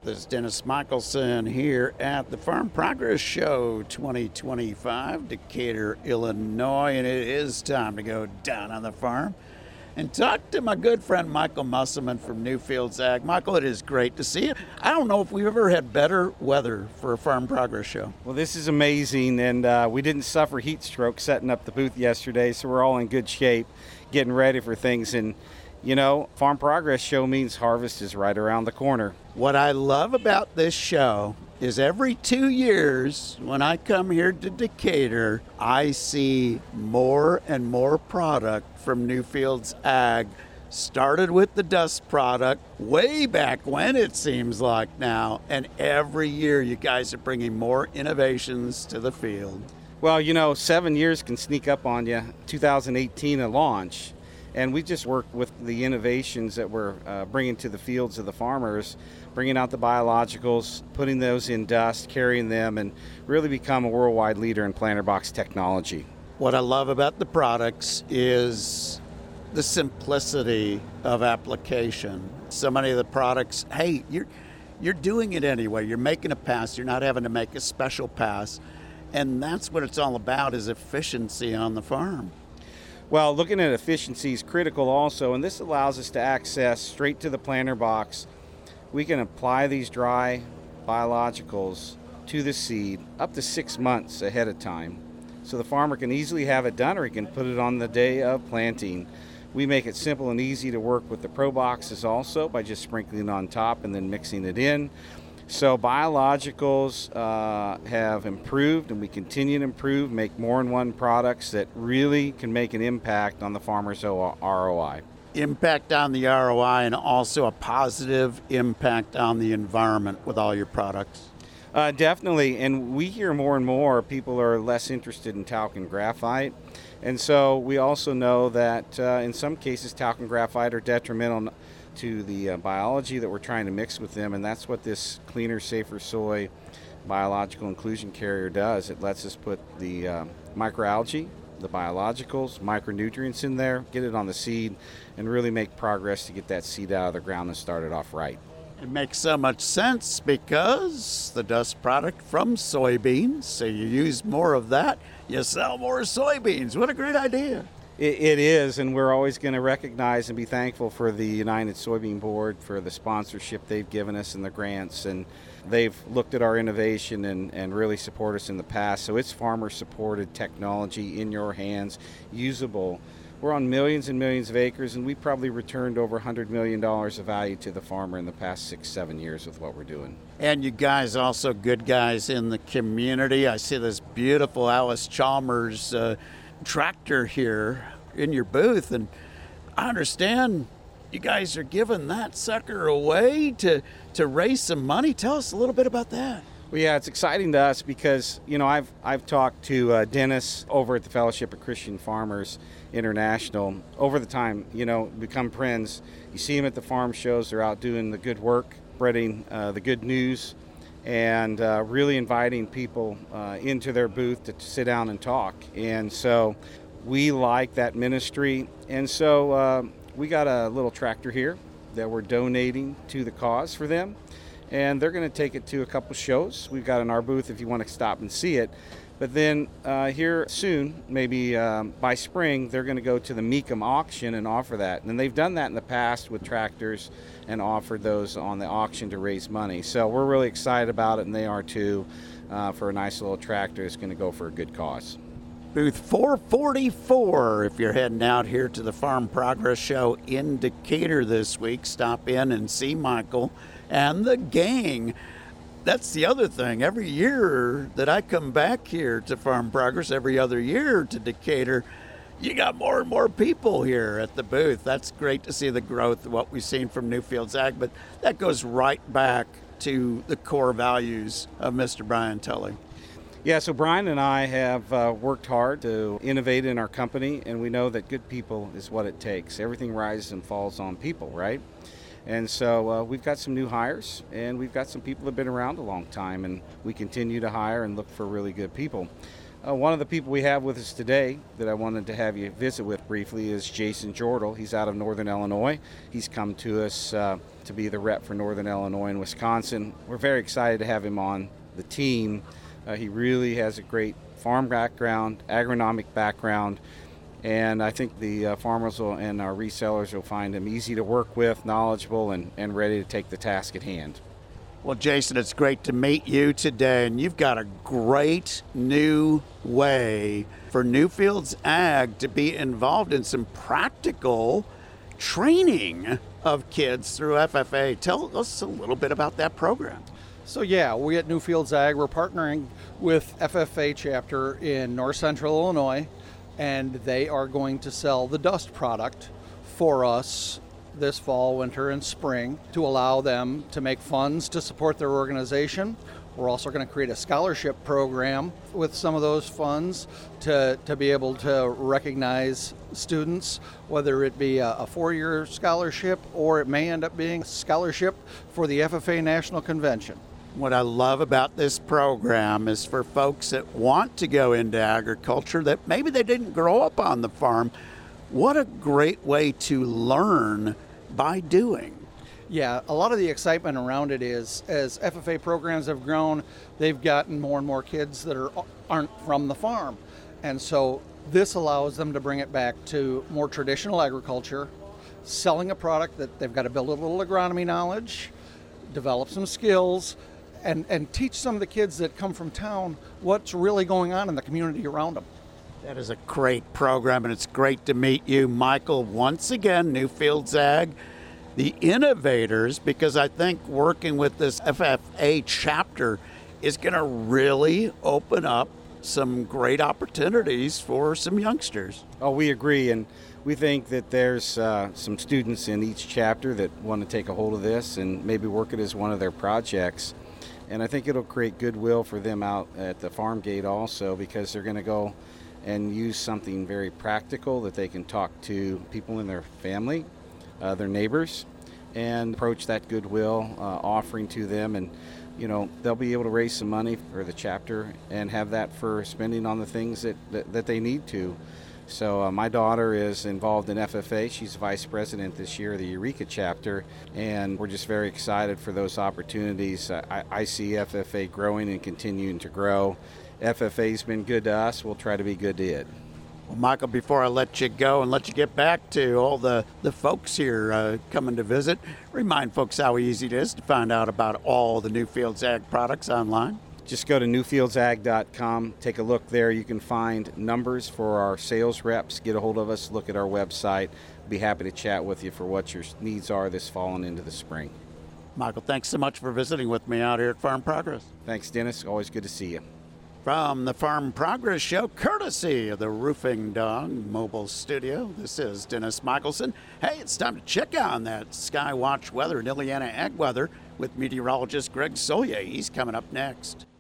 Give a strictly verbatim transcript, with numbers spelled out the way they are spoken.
This is Dennis Michelson here at the Farm Progress Show twenty twenty-five, Decatur, Illinois, and it is time to go down on the farm and talk to my good friend Michael Musselman from Newfields Ag. Michael, it is great to see you. I don't know if we've ever had better weather for a Farm Progress Show. Well, this is amazing, and uh, we didn't suffer heat stroke setting up the booth yesterday, so we're all in good shape, getting ready for things. And, you know, Farm Progress Show means harvest is right around the corner. What I love about this show is every two years when I come here to Decatur, I see more and more product from Newfields Ag. Started with the dust product way back when, it seems like now, and every year you guys are bringing more innovations to the field. Well, you know, seven years can sneak up on you. two thousand eighteen, a launch. And we just worked with the innovations that we're uh, bringing to the fields of the farmers, bringing out the biologicals, putting those in dust, carrying them, and really become a worldwide leader in planter box technology. What I love about the products is the simplicity of application. So many of the products, hey, you're, you're doing it anyway. You're making a pass. You're not having to make a special pass. And that's what it's all about, is efficiency on the farm. Well, looking at efficiency is critical also, and this allows us to access straight to the planter box. We can apply these dry biologicals to the seed up to six months ahead of time. So the farmer can easily have it done, or he can put it on the day of planting. We make it simple and easy to work with the Pro Boxes also by just sprinkling on top and then mixing it in. So biologicals uh, have improved, and we continue to improve, make more in one products that really can make an impact on the farmer's R O I. Impact on the R O I, and also a positive impact on the environment with all your products. Uh, definitely, and we hear more and more people are less interested in talc and graphite. And so we also know that uh, in some cases talc and graphite are detrimental to the uh, biology that we're trying to mix with them, and that's what this Cleaner, Safer Soy biological inclusion carrier does. It lets us put the uh, microalgae, the biologicals, micronutrients in there, get it on the seed, and really make progress to get that seed out of the ground and start it off right. It makes so much sense because the dust product from soybeans, so you use more of that, you sell more soybeans. What a great idea. It, it is, and we're always going to recognize and be thankful for the United Soybean Board for the sponsorship they've given us and the grants, and they've looked at our innovation and, and really support us in the past. So it's farmer-supported technology in your hands, usable. We're on millions and millions of acres, and we probably returned over one hundred million dollars of value to the farmer in the past six, seven years with what we're doing. And you guys also good guys in the community. I see this beautiful Alice Chalmers uh, tractor here in your booth, and I understand you guys are giving that sucker away to, to raise some money. Tell us a little bit about that. Well, yeah, it's exciting to us because, you know, I've I've talked to uh, Dennis over at the Fellowship of Christian Farmers International over the time, you know, become friends. You see them at the farm shows. They're out doing the good work, spreading uh, the good news, and uh, really inviting people uh, into their booth to, to sit down and talk. And so we like that ministry. And so uh, we got a little tractor here that we're donating to the cause for them. And they're going to take it to a couple shows. We've got in our booth if you want to stop and see it. But then uh, here soon, maybe um, by spring, they're going to go to the Mecum auction and offer that. And they've done that in the past with tractors and offered those on the auction to raise money. So we're really excited about it, and they are too, uh, for a nice little tractor. It's going to go for a good cause. Booth four forty-four, if you're heading out here to the Farm Progress Show in Decatur this week, stop in and see Michael and the gang. That's the other thing. Every year that I come back here to Farm Progress, every other year to Decatur, you got more and more people here at the booth. That's great to see the growth of what we've seen from Newfields Ag, but that goes right back to the core values of Mister Brian Tully. Yeah, so Brian and I have uh, worked hard to innovate in our company, and we know that good people is what it takes. Everything rises and falls on people, right? And so uh, we've got some new hires, and we've got some people that have been around a long time, and we continue to hire and look for really good people. Uh, one of the people we have with us today that I wanted to have you visit with briefly is Jason Jordal. He's out of Northern Illinois. He's come to us uh, to be the rep for Northern Illinois and Wisconsin. We're very excited to have him on the team. Uh, he really has a great farm background, agronomic background, and I think the uh, farmers will, and our resellers will find him easy to work with, knowledgeable, and, and ready to take the task at hand. Well, Jason, it's great to meet you today, and you've got a great new way for Newfields Ag to be involved in some practical training of kids through F F A. Tell us a little bit about that program. So yeah, we at Newfields Ag, we're partnering with F F A chapter in North Central Illinois, and they are going to sell the dust product for us this fall, winter, and spring to allow them to make funds to support their organization. We're also going to create a scholarship program with some of those funds to, to be able to recognize students, whether it be a, a four-year scholarship or it may end up being a scholarship for the F F A National Convention. What I love about this program is for folks that want to go into agriculture that maybe they didn't grow up on the farm. What a great way to learn by doing. Yeah, a lot of the excitement around it is as F F A programs have grown, they've gotten more and more kids that are, aren't from the farm. And so this allows them to bring it back to more traditional agriculture, selling a product that they've got to build a little agronomy knowledge, develop some skills, and, and teach some of the kids that come from town what's really going on in the community around them. That is a great program, and it's great to meet you, Michael, once again, Newfields Ag, the innovators, because I think working with this F F A chapter is going to really open up some great opportunities for some youngsters. Oh, we agree, and we think that there's uh, some students in each chapter that want to take a hold of this and maybe work it as one of their projects. And I think it'll create goodwill for them out at the farm gate also, because they're going to go and use something very practical that they can talk to people in their family, uh, their neighbors, and approach that goodwill uh, offering to them. And, you know, they'll be able to raise some money for the chapter and have that for spending on the things that, that, that they need to. So uh, my daughter is involved in F F A. She's vice president this year of the Eureka chapter, and we're just very excited for those opportunities. I, I see F F A growing and continuing to grow. F F A's been good to us. We'll try to be good to it. Well, Michael, before I let you go and let you get back to all the, the folks here uh, coming to visit, remind folks how easy it is to find out about all the Newfields Ag products online. Just go to newfields ag dot com. Take a look there. You can find numbers for our sales reps. Get a hold of us. Look at our website. Be happy to chat with you for what your needs are this fall and into the spring. Michael, thanks so much for visiting with me out here at Farm Progress. Thanks, Dennis. Always good to see you. From the Farm Progress Show, courtesy of the Roofing Dog Mobile Studio, this is Dennis Michelson. Hey, it's time to check on that Skywatch weather and Indiana Ag weather with meteorologist Greg Solje. He's coming up next.